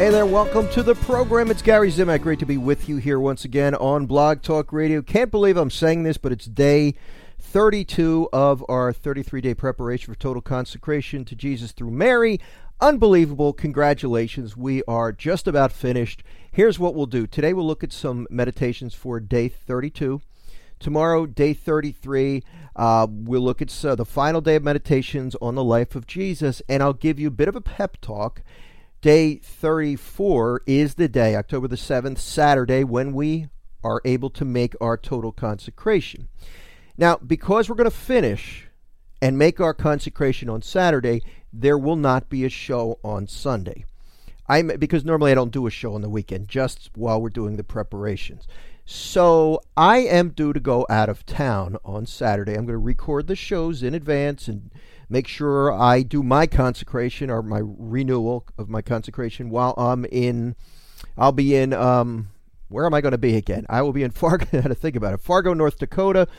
Hey there, welcome to the program. It's Gary Zimak. Great to be with you here once again on Blog Talk Radio. Can't believe I'm saying this, but it's day 32 of our 33-day preparation for total consecration to Jesus through Mary. Unbelievable. Congratulations. We are just about finished. Here's what we'll do. Today we'll look at some meditations for day 32. Tomorrow, day 33, we'll look at the final day of meditations on the life of Jesus, and I'll give you a bit of a pep talk. Day 34 is the day, October the 7th, Saturday, when we are able to make our total consecration. Now, because we're going to finish and make our consecration on Saturday, there will not be a show on Sunday. Because normally I don't do a show on the weekend, just while we're doing the preparations. So I am due to go out of town on Saturday. I'm going to record the shows in advance and make sure I do my consecration or my renewal of my consecration while I'll be in, where am I going to be again? I will be in Fargo, I had to think about it, Fargo, North Dakota.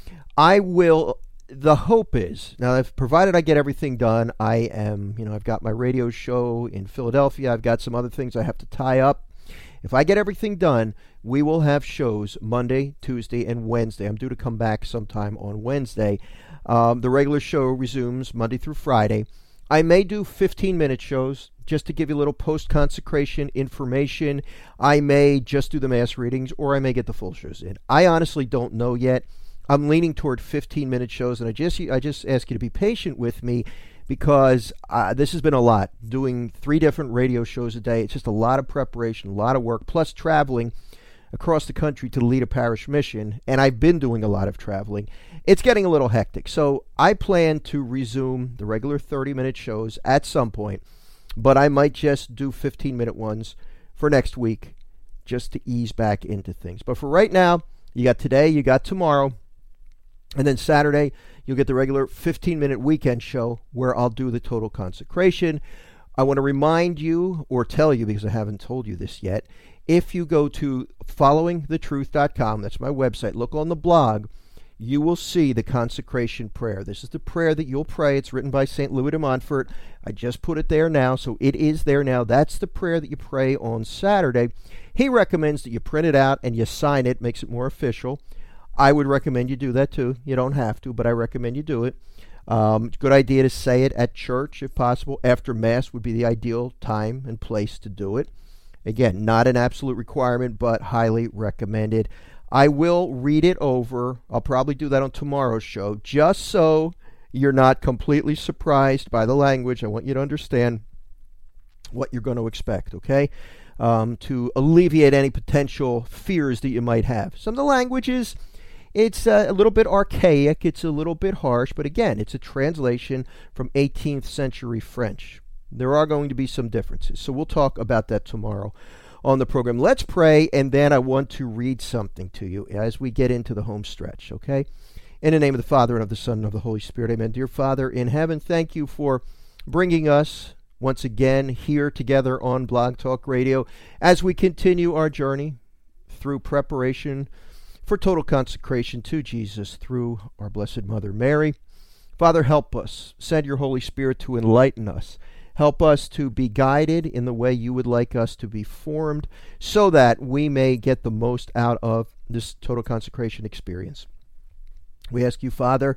The hope is, now if provided I get everything done, I've got my radio show in Philadelphia, I've got some other things I have to tie up. If I get everything done, we will have shows Monday, Tuesday, and Wednesday. I'm due to come back sometime on Wednesday. The regular show resumes Monday through Friday. I may do 15-minute shows just to give you a little post-consecration information. I may just do the mass readings, or I may get the full shows in. I honestly don't know yet. I'm leaning toward 15-minute shows, and I just ask you to be patient with me because this has been a lot. Doing 3 different radio shows a day, it's just a lot of preparation, a lot of work, plus traveling across the country to lead a parish mission, and I've been doing a lot of traveling. It's getting a little hectic, so I plan to resume the regular 30-minute shows at some point, but I might just do 15-minute ones for next week just to ease back into things. But for right now, you got today, you got tomorrow, and then Saturday, you'll get the regular 15-minute weekend show where I'll do the total consecration. I want to remind you, or tell you, because I haven't told you this yet, if you go to followingthetruth.com, that's my website, look on the blog, you will see the consecration prayer. This is the prayer that you'll pray. It's written by St. Louis de Montfort. I just put it there now, so it is there now. That's the prayer that you pray on Saturday. He recommends that you print it out and you sign it, makes it more official. I would recommend you do that too. You don't have to, but I recommend you do it. It's a good idea to say it at church if possible. After Mass would be the ideal time and place to do it. Again, not an absolute requirement, but highly recommended. I will read it over. I'll probably do that on tomorrow's show, just so you're not completely surprised by the language. I want you to understand what you're going to expect, okay? To alleviate any potential fears that you might have. Some of the languages, it's a little bit archaic, it's a little bit harsh, but again, it's a translation from 18th century French. There are going to be some differences, so we'll talk about that tomorrow on the program. Let's pray, and then I want to read something to you as we get into the home stretch, okay? In the name of the Father, and of the Son, and of the Holy Spirit, amen. Dear Father in heaven, thank you for bringing us once again here together on Blog Talk Radio as we continue our journey through preparation for total consecration to Jesus through our Blessed Mother Mary. Father, help us. Send your Holy Spirit to enlighten us. Help us to be guided in the way you would like us to be formed so that we may get the most out of this total consecration experience. We ask you, Father,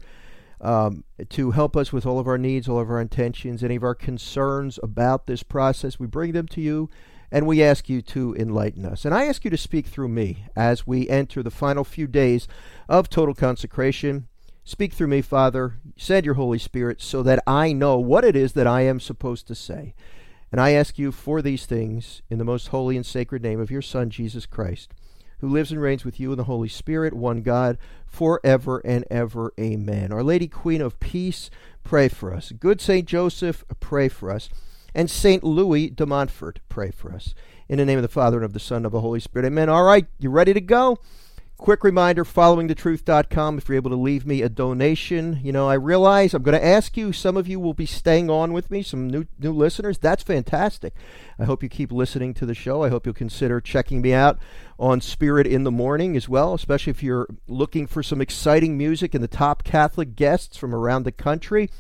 to help us with all of our needs, all of our intentions, any of our concerns about this process. We bring them to you, and we ask you to enlighten us. And I ask you to speak through me as we enter the final few days of total consecration. Speak through me, Father. Send your Holy Spirit so that I know what it is that I am supposed to say. And I ask you for these things in the most holy and sacred name of your Son, Jesus Christ, who lives and reigns with you in the Holy Spirit, one God, forever and ever. Amen. Our Lady Queen of Peace, pray for us. Good St. Joseph, pray for us. And St. Louis de Montfort, pray for us. In the name of the Father, and of the Son, and of the Holy Spirit. Amen. All right, you ready to go? Quick reminder, followingthetruth.com, if you're able to leave me a donation. You know, I realize I'm going to ask you, some of you will be staying on with me, some new listeners. That's fantastic. I hope you keep listening to the show. I hope you'll consider checking me out on Spirit in the Morning as well, especially if you're looking for some exciting music and the top Catholic guests from around the country.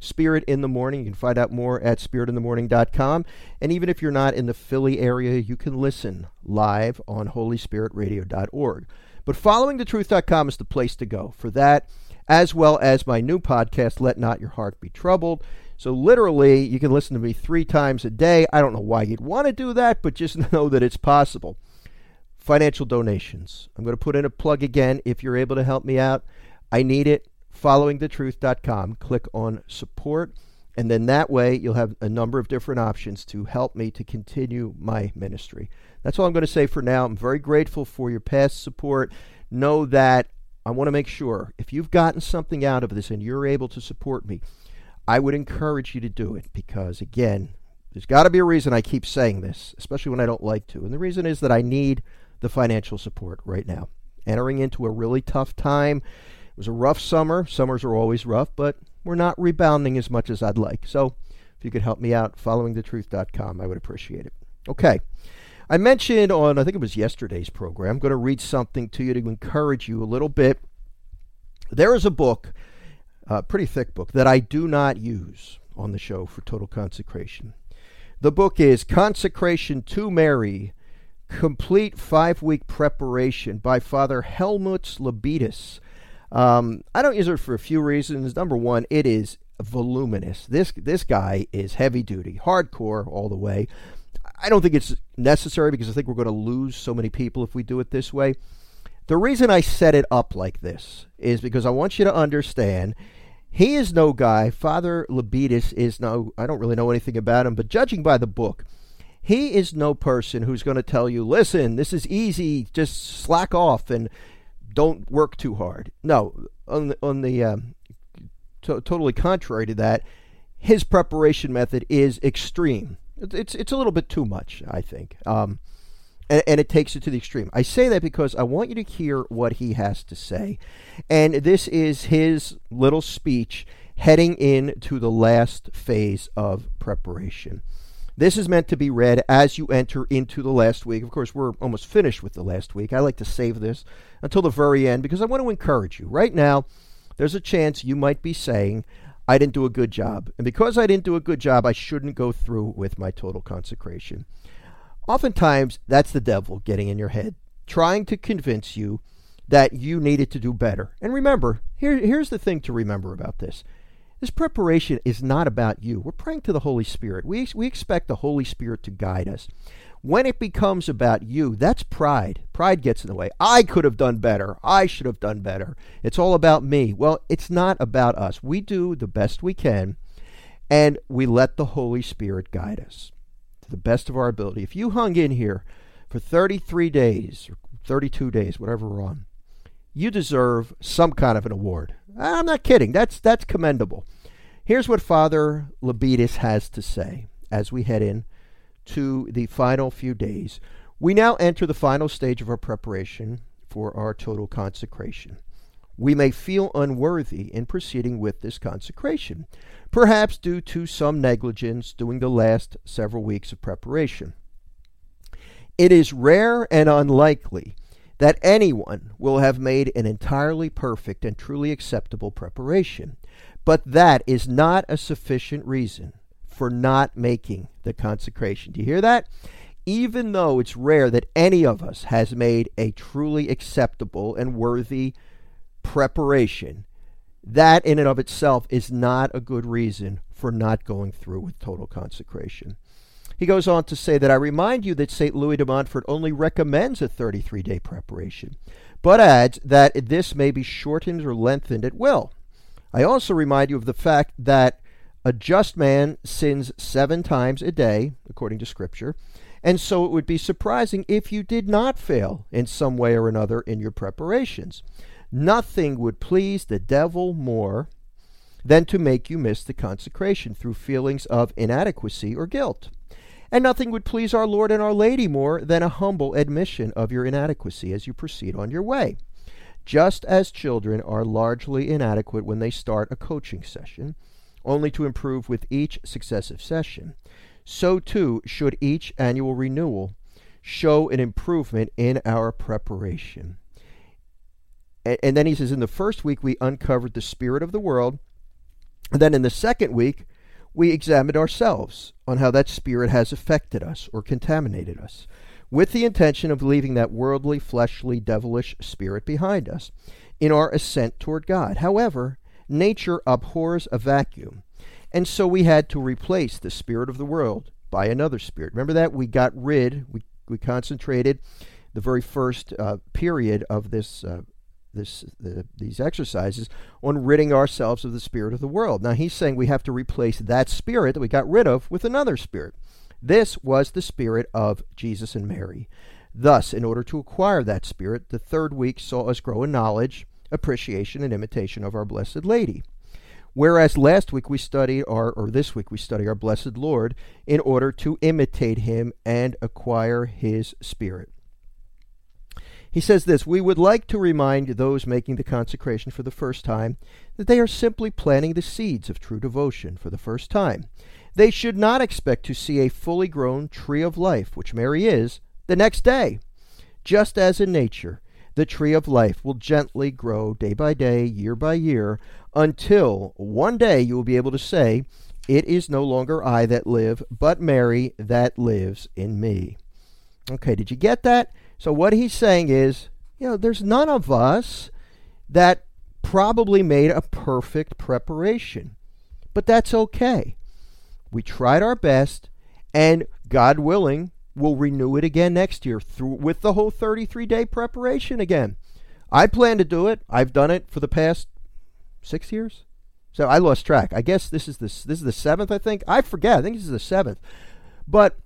Spirit in the Morning. You can find out more at spiritinthemorning.com. And even if you're not in the Philly area, you can listen live on holyspiritradio.org. But followingthetruth.com is the place to go for that, as well as my new podcast, Let Not Your Heart Be Troubled. So literally, you can listen to me 3 times a day. I don't know why you'd want to do that, but just know that it's possible. Financial donations. I'm going to put in a plug again. If you're able to help me out, I need it. Followingthetruth.com. Click on support, and then that way you'll have a number of different options to help me to continue my ministry. That's all I'm going to say for now. I'm very grateful for your past support. Know that I want to make sure if you've gotten something out of this and you're able to support me, I would encourage you to do it because, again, there's got to be a reason I keep saying this, especially when I don't like to. And the reason is that I need the financial support right now. Entering into a really tough time. It was a rough summer. Summers are always rough, but we're not rebounding as much as I'd like. So if you could help me out, followingthetruth.com, I would appreciate it. Okay. I mentioned on, I think it was yesterday's program, I'm going to read something to you to encourage you a little bit. There is a book, a pretty thick book, that I do not use on the show for total consecration. The book is Consecration to Mary, Complete 5-Week Preparation by Father Helmut Lebedes. I don't use it for a few reasons. Number one, it is voluminous. This guy is heavy duty, hardcore all the way. I don't think it's necessary because I think we're going to lose so many people if we do it this way. The reason I set it up like this is because I want you to understand he is no guy. Father Lebedes is no, I don't really know anything about him, but judging by the book, he is no person who's going to tell you, listen, this is easy, just slack off and don't work too hard. No, totally contrary to that, his preparation method is extreme. It's a little bit too much, I think, and it takes it to the extreme. I say that because I want you to hear what he has to say, and this is his little speech heading into the last phase of preparation. This is meant to be read as you enter into the last week. Of course, we're almost finished with the last week. I like to save this until the very end because I want to encourage you. Right now, there's a chance you might be saying, I didn't do a good job. And because I didn't do a good job, I shouldn't go through with my total consecration. Oftentimes, that's the devil getting in your head, trying to convince you that you needed to do better. And remember, here's the thing to remember about this. This preparation is not about you. We're praying to the Holy Spirit. We expect the Holy Spirit to guide us. When it becomes about you, that's pride. Pride gets in the way. I could have done better. I should have done better. It's all about me. Well, it's not about us. We do the best we can, and we let the Holy Spirit guide us to the best of our ability. If you hung in here for 33 days, or 32 days, whatever we're on, you deserve some kind of an award. I'm not kidding. That's commendable. Here's what Father Lebedes has to say as we head in to the final few days. We now enter the final stage of our preparation for our total consecration. We may feel unworthy in proceeding with this consecration, perhaps due to some negligence during the last several weeks of preparation. It is rare and unlikely that anyone will have made an entirely perfect and truly acceptable preparation, but that is not a sufficient reason for not making the consecration. Do you hear that? Even though it's rare that any of us has made a truly acceptable and worthy preparation, that in and of itself is not a good reason for not going through with total consecration. He goes on to say that I remind you that St. Louis de Montfort only recommends a 33-day preparation, but adds that this may be shortened or lengthened at will. I also remind you of the fact that a just man sins 7 times a day, according to Scripture, and so it would be surprising if you did not fail in some way or another in your preparations. Nothing would please the devil more than to make you miss the consecration through feelings of inadequacy or guilt. And nothing would please our Lord and Our Lady more than a humble admission of your inadequacy as you proceed on your way. Just as children are largely inadequate when they start a coaching session, only to improve with each successive session, so too should each annual renewal show an improvement in our preparation. And then he says, in the first week we uncovered the spirit of the world And then in the second week, we examined ourselves on how that spirit has affected us or contaminated us, with the intention of leaving that worldly, fleshly, devilish spirit behind us in our ascent toward God. However, nature abhors a vacuum, and so we had to replace the spirit of the world by another spirit. Remember that? We concentrated the very first period of these exercises on ridding ourselves of the spirit of the world. Now he's saying we have to replace that spirit that we got rid of with another spirit. This was the spirit of Jesus and Mary. Thus, in order to acquire that spirit, the third week saw us grow in knowledge, appreciation, and imitation of our Blessed Lady. Whereas last week we studied this week we study our Blessed Lord in order to imitate him and acquire his spirit. He says this: we would like to remind those making the consecration for the first time that they are simply planting the seeds of true devotion for the first time. They should not expect to see a fully grown tree of life, which Mary is, the next day. Just as in nature, the tree of life will gently grow day by day, year by year, until one day you will be able to say, "It is no longer I that live, but Mary that lives in me." Okay, did you get that? So what he's saying is, there's none of us that probably made a perfect preparation. But that's okay. We tried our best, and God willing, we'll renew it again next year with the whole 33-day preparation again. I plan to do it. I've done it for the past 6 years. So I lost track. I guess this is the 7th, I think. I forget. I think this is the 7th. But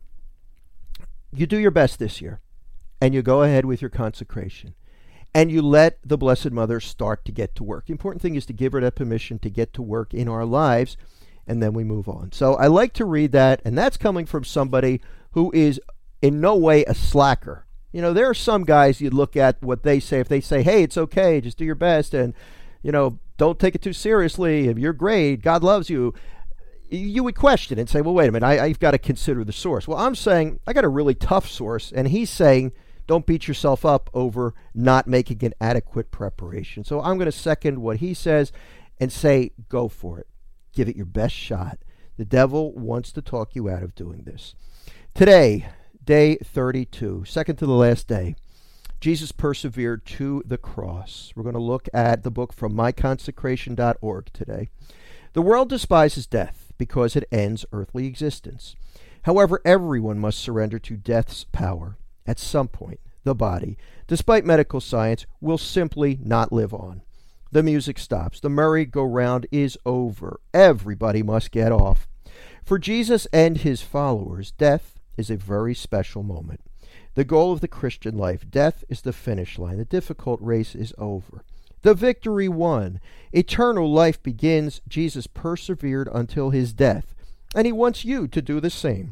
you do your best this year, and you go ahead with your consecration, and you let the Blessed Mother start to get to work. The important thing is to give her that permission to get to work in our lives, and then we move on. So I like to read that, and that's coming from somebody who is in no way a slacker. There are some guys you look at what they say. If they say, hey, it's okay, just do your best, and, don't take it too seriously, and you're great, God loves you, you would question and say, well, wait a minute, I've got to consider the source. Well, I'm saying I got a really tough source, and he's saying don't beat yourself up over not making an adequate preparation. So I'm going to second what he says and say, go for it. Give it your best shot. The devil wants to talk you out of doing this. Today, day 32, second to the last day, Jesus persevered to the cross. We're going to look at the book from myconsecration.org today. The world despises death because it ends earthly existence. However, everyone must surrender to death's power. At some point, the body, despite medical science, will simply not live on. The music stops. The merry-go-round is over. Everybody must get off. For Jesus and his followers, death is a very special moment. The goal of the Christian life, death is the finish line. The difficult race is over. The victory won. Eternal life begins. Jesus persevered until his death, and he wants you to do the same.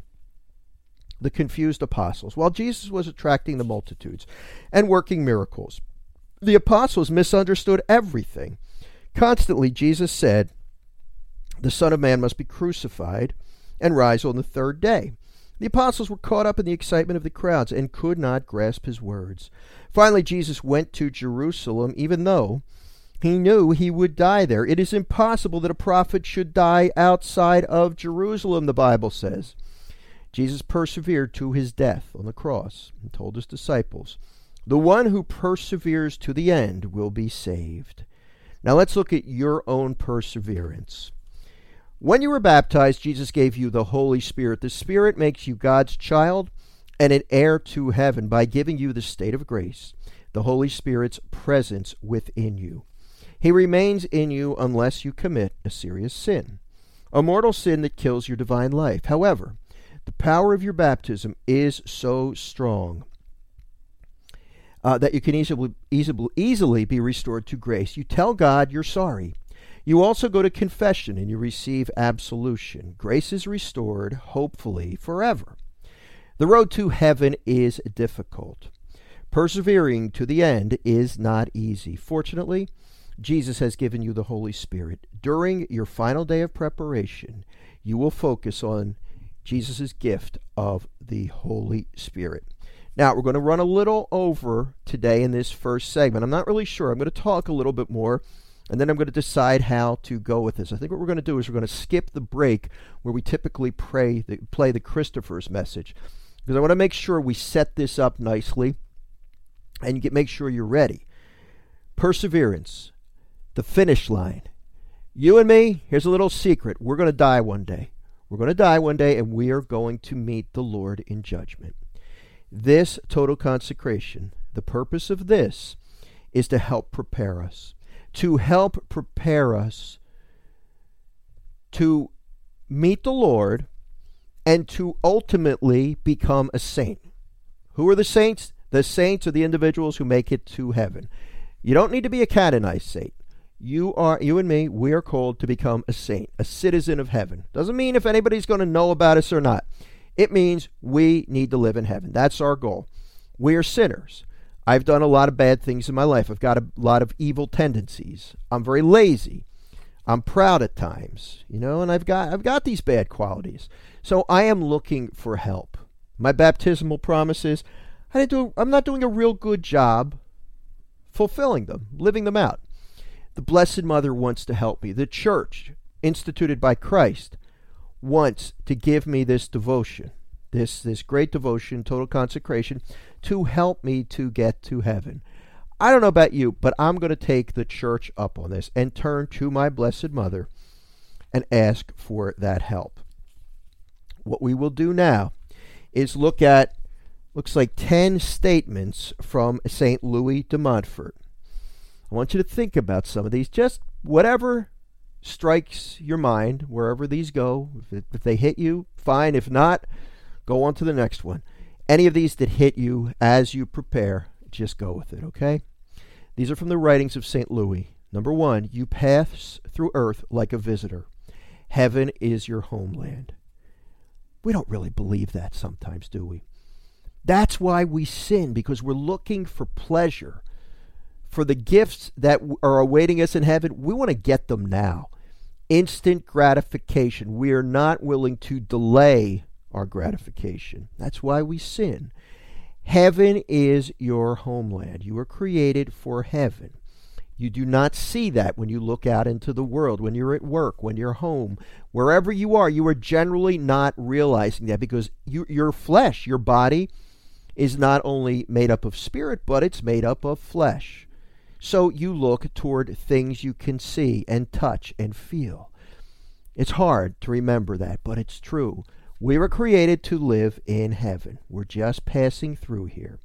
The confused apostles. While Jesus was attracting the multitudes and working miracles, the apostles misunderstood everything. Constantly, Jesus said, the Son of Man must be crucified and rise on the third day. The apostles were caught up in the excitement of the crowds and could not grasp his words. Finally, Jesus went to Jerusalem, even though he knew he would die there. It is impossible that a prophet should die outside of Jerusalem, the Bible says. Jesus persevered to his death on the cross and told his disciples, the one who perseveres to the end will be saved. Now let's look at your own perseverance. When you were baptized, Jesus gave you the Holy Spirit. The Spirit makes you God's child and an heir to heaven by giving you the state of grace, the Holy Spirit's presence within you. He remains in you unless you commit a serious sin, a mortal sin that kills your divine life. However, the power of your baptism is so strong that you can easily be restored to grace. You tell God you're sorry. You also go to confession and you receive absolution. Grace is restored, hopefully, forever. The road to heaven is difficult. Persevering to the end is not easy. Fortunately, Jesus has given you the Holy Spirit. During your final day of preparation, you will focus on Jesus' gift of the Holy Spirit. Now, we're going to run a little over today in this first segment. I'm not really sure. I'm going to talk a little bit more and then I'm going to decide how to go with this. I think what we're going to do is we're going to skip the break where we typically play the Christopher's message, because I want to make sure we set this up nicely and make sure you're ready. Perseverance, the finish line. You and me, here's a little secret. We're going to die one day. We're going to die one day, and we are going to meet the Lord in judgment. This total consecration, the purpose of this is to help prepare us. To help prepare us to meet the Lord and to ultimately become a saint. Who are the saints? The saints are the individuals who make it to heaven. You don't need to be a canonized saint. You and me, we are called to become a saint, a citizen of heaven. Doesn't mean if anybody's going to know about us or not. It means we need to live in heaven. That's our goal. We are sinners. I've done a lot of bad things in my life. I've got a lot of evil tendencies. I'm very lazy. I'm proud at times, and I've got these bad qualities. So I am looking for help. My baptismal promises, I'm not doing a real good job fulfilling them, living them out. The Blessed Mother wants to help me. The church, instituted by Christ, wants to give me this devotion, this great devotion, total consecration, to help me to get to heaven. I don't know about you, but I'm going to take the church up on this and turn to my Blessed Mother and ask for that help. What we will do now is look at, looks like 10 statements from St. Louis de Montfort. I want you to think about some of these, just whatever strikes your mind, wherever these go. If they hit you, fine. If not, go on to the next one. Any of these that hit you as you prepare, just go with it, okay? These are from the writings of St. Louis. Number 1, you pass through earth like a visitor. Heaven is your homeland. We don't really believe that sometimes, do we? That's why we sin, because we're looking for pleasure. For the gifts that are awaiting us in heaven, we want to get them now. Instant gratification. We are not willing to delay our gratification. That's why we sin. Heaven is your homeland. You are created for heaven. You do not see that when you look out into the world, when you're at work, when you're home. Wherever you are generally not realizing that, because your flesh, your body, is not only made up of spirit, but it's made up of flesh. So you look toward things you can see and touch and feel. It's hard to remember that, but it's true. We were created to live in heaven. We're just passing through here.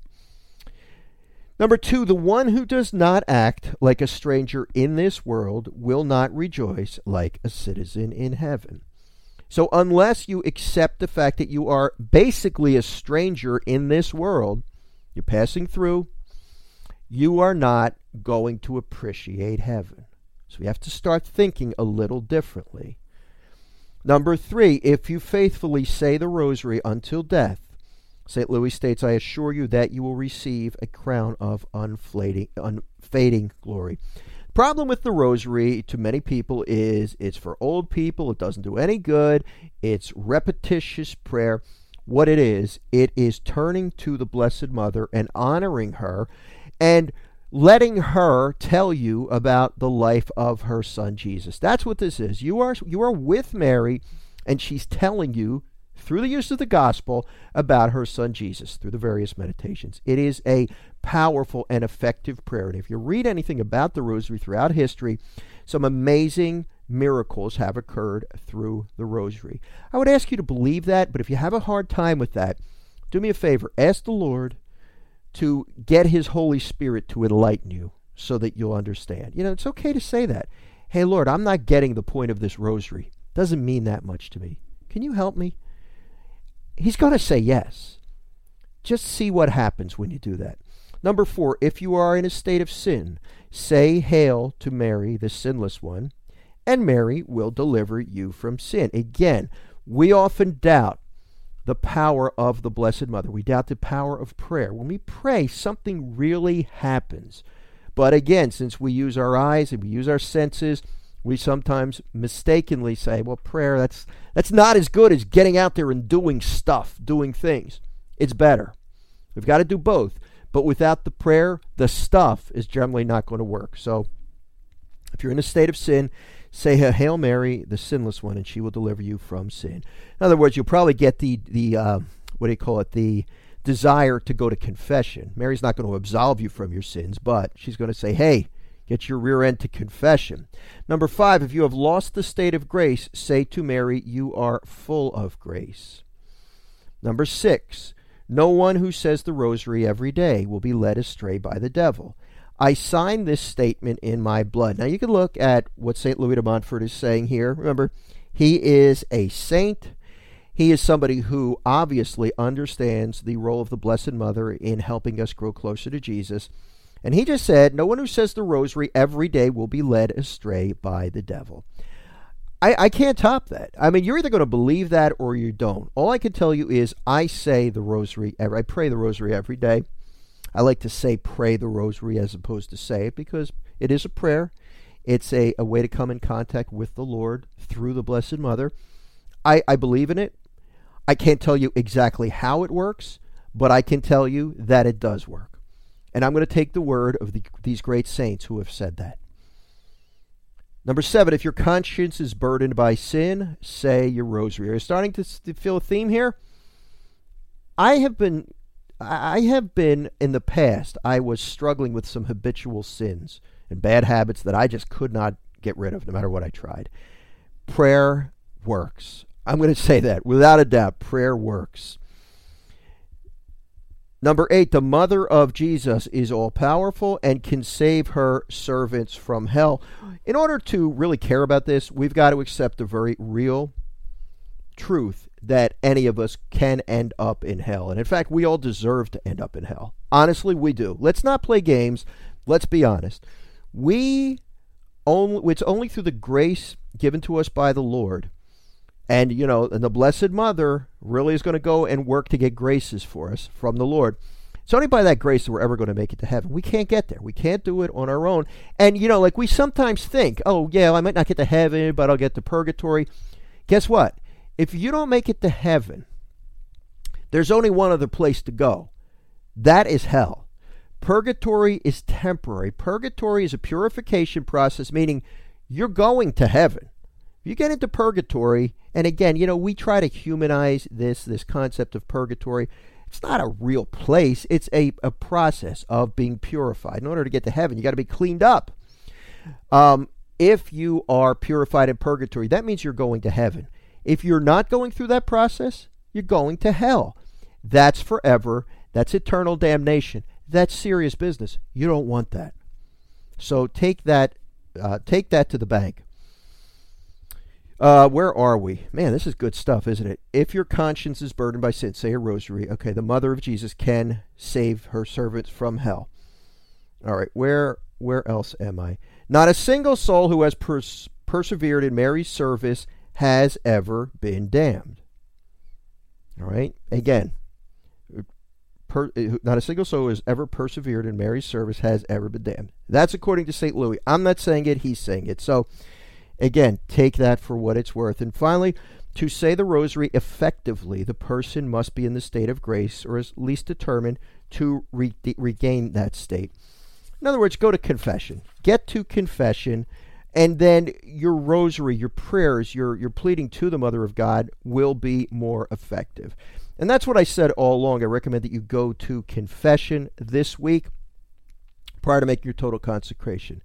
Number 2, the one who does not act like a stranger in this world will not rejoice like a citizen in heaven. So unless you accept the fact that you are basically a stranger in this world, you're passing through, you are not going to appreciate heaven. So we have to start thinking a little differently. Number 3, if you faithfully say the rosary until death, St. Louis states, I assure you that you will receive a crown of unfading glory. The problem with the rosary to many people is it's for old people. It doesn't do any good. It's repetitious prayer. What it is turning to the Blessed Mother and honoring her and letting her tell you about the life of her son Jesus. That's what this is. You are with Mary, and she's telling you through the use of the gospel about her son Jesus through the various meditations. It is a powerful and effective prayer. And if you read anything about the rosary throughout history, some amazing miracles have occurred through the rosary. I would ask you to believe that, but if you have a hard time with that, do me a favor. Ask the Lord to get his Holy Spirit to enlighten you so that you'll understand. It's okay to say that. Hey, Lord, I'm not getting the point of this rosary. Doesn't mean that much to me. Can you help me? He's going to say yes. Just see what happens when you do that. Number 4, if you are in a state of sin, say Hail to Mary, the sinless one, and Mary will deliver you from sin. Again, we often doubt the power of the Blessed Mother. We doubt the power of prayer. When we pray, something really happens. But again, since we use our eyes and we use our senses, we sometimes mistakenly say, well, prayer, that's not as good as getting out there and doing stuff, doing things. It's better. We've got to do both. But without the prayer, the stuff is generally not going to work. So If you're in a state of sin, say a Hail Mary, the sinless one, and she will deliver you from sin. In other words, you'll probably get the desire to go to confession. Mary's not going to absolve you from your sins, but she's going to say, hey, get your rear end to confession. Number 5, if you have lost the state of grace, say to Mary, you are full of grace. Number 6, no one who says the rosary every day will be led astray by the devil. I sign this statement in my blood. Now you can look at what St. Louis de Montfort is saying here. Remember, he is a saint. He is somebody who obviously understands the role of the Blessed Mother in helping us grow closer to Jesus. And he just said, no one who says the rosary every day will be led astray by the devil. I can't top that. I mean, you're either going to believe that or you don't. All I can tell you is I say the rosary, I pray the rosary every day. I like to say pray the rosary as opposed to say it because it is a prayer. It's a way to come in contact with the Lord through the Blessed Mother. I believe in it. I can't tell you exactly how it works, but I can tell you that it does work. And I'm going to take the word of these great saints who have said that. Number 7, if your conscience is burdened by sin, say your rosary. Are you starting to feel a theme here? I have been in the past, I was struggling with some habitual sins and bad habits that I just could not get rid of no matter what I tried. Prayer works. I'm going to say that without a doubt. Prayer works. Number 8, the mother of Jesus is all-powerful and can save her servants from hell. In order to really care about this, we've got to accept the very real truth that any of us can end up in hell. And in fact, we all deserve to end up in hell. Honestly, we do. Let's not play games. Let's be honest. It's only through the grace given to us by the Lord. And, and the Blessed Mother really is going to go and work to get graces for us from the Lord. It's only by that grace that we're ever going to make it to heaven. We can't get there. We can't do it on our own. And, like we sometimes think, oh, yeah, I might not get to heaven, but I'll get to purgatory. Guess what? If you don't make it to heaven, there's only one other place to go. That is hell. Purgatory is temporary. Purgatory is a purification process, meaning you're going to heaven. You get into purgatory, and again, we try to humanize this concept of purgatory. It's not a real place. It's a process of being purified. In order to get to heaven, you got to be cleaned up. If you are purified in purgatory, that means you're going to heaven. If you're not going through that process, you're going to hell. That's forever. That's eternal damnation. That's serious business. You don't want that. So take that to the bank. Where are we? Man, this is good stuff, isn't it? If your conscience is burdened by sin, say a rosary. Okay, the mother of Jesus can save her servants from hell. All right, where else am I? Not a single soul who has persevered in Mary's service has ever been damned. All right, again, not a single soul who has ever persevered in Mary's service has ever been damned. That's according to St. Louis. I'm not saying it, he's saying it. So, again, take that for what it's worth. And finally, to say the rosary effectively, the person must be in the state of grace, or at least determined to regain that state. In other words, go to confession. Get to confession, and then your rosary, your prayers, your pleading to the Mother of God will be more effective. And that's what I said all along. I recommend that you go to confession this week prior to making your total consecration.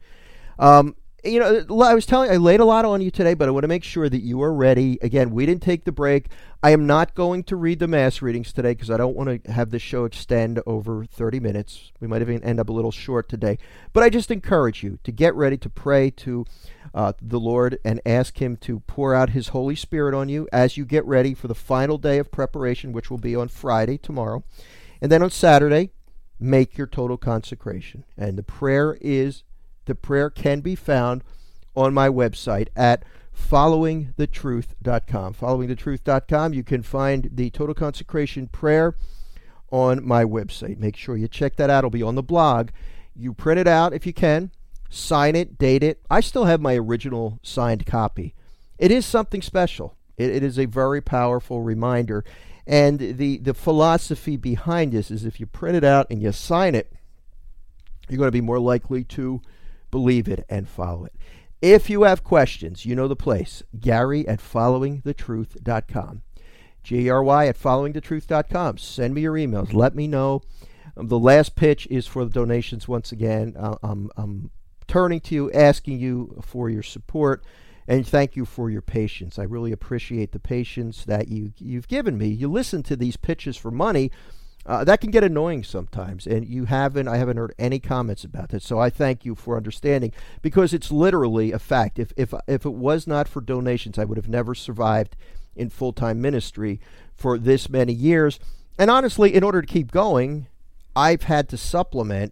I was telling you, I laid a lot on you today, but I want to make sure that you are ready. Again, we didn't take the break. I am not going to read the Mass readings today because I don't want to have the show extend over 30 minutes. We might even end up a little short today. But I just encourage you to get ready to pray to the Lord and ask Him to pour out His Holy Spirit on you as you get ready for the final day of preparation, which will be on Friday, tomorrow. And then on Saturday, make your total consecration. And the prayer can be found on my website at followingthetruth.com. Followingthetruth.com. You can find the total consecration prayer on my website. Make sure you check that out. It'll be on the blog. You print it out if you can, sign it, date it. I still have my original signed copy. It is something special. It is a very powerful reminder. And the philosophy behind this is if you print it out and you sign it, you're going to be more likely to believe it and follow it. If you have questions, you know the place. Gary at followingthetruth.com. Gary at followingthetruth.com. Send me your emails. Let me know. The last pitch is for the donations once again. I'm turning to you, asking you for your support, and thank you for your patience. I really appreciate the patience that you've given me. You listen to these pitches for money. That can get annoying sometimes, and I haven't heard any comments about that. So I thank you for understanding, because it's literally a fact. If it was not for donations, I would have never survived in full-time ministry for this many years. And honestly, in order to keep going, I've had to supplement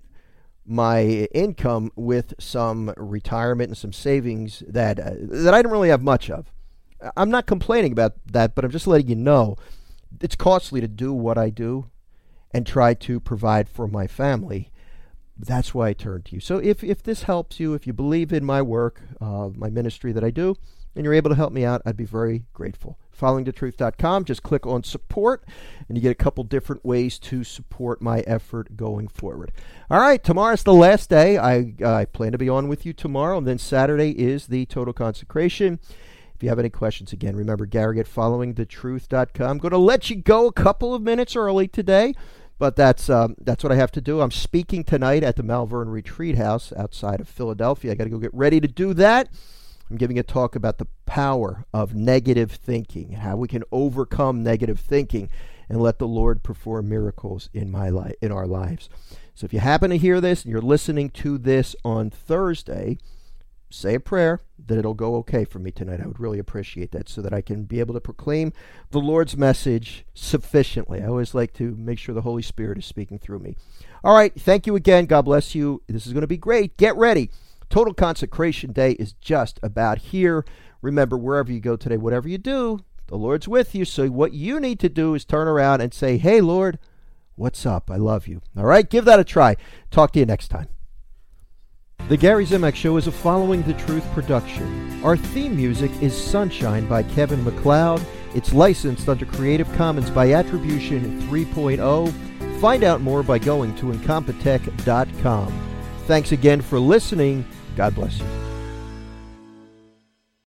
my income with some retirement and some savings that I didn't really have much of. I'm not complaining about that, but I'm just letting you know it's costly to do what I do and try to provide for my family. That's why I turn to you. So if this helps you, if you believe in my work, my ministry that I do, and you're able to help me out, I'd be very grateful. Followingthetruth.com, just click on support, and you get a couple different ways to support my effort going forward. All right, tomorrow's the last day. I plan to be on with you tomorrow, and then Saturday is the total consecration. If you have any questions, again, remember Gary at followingthetruth.com. I'm going to let you go a couple of minutes early today, but that's what I have to do. I'm speaking tonight at the Malvern Retreat House outside of Philadelphia. I got to go get ready to do that. I'm giving a talk about the power of negative thinking, how we can overcome negative thinking and let the Lord perform miracles in our lives. So if you happen to hear this and you're listening to this on Thursday, say a prayer that it'll go okay for me tonight. I would really appreciate that, so that I can be able to proclaim the Lord's message sufficiently. I always like to make sure the Holy Spirit is speaking through me. All right, thank you again. God bless you. This is going to be great. Get ready. Total Consecration Day is just about here. Remember, wherever you go today, whatever you do, the Lord's with you. So what you need to do is turn around and say, "Hey, Lord, what's up? I love you." All right, give that a try. Talk to you next time. The Gary Zimak Show is a Following the Truth production. Our theme music is Sunshine by Kevin MacLeod. It's licensed under Creative Commons by Attribution 3.0. Find out more by going to incompetech.com. Thanks again for listening. God bless you.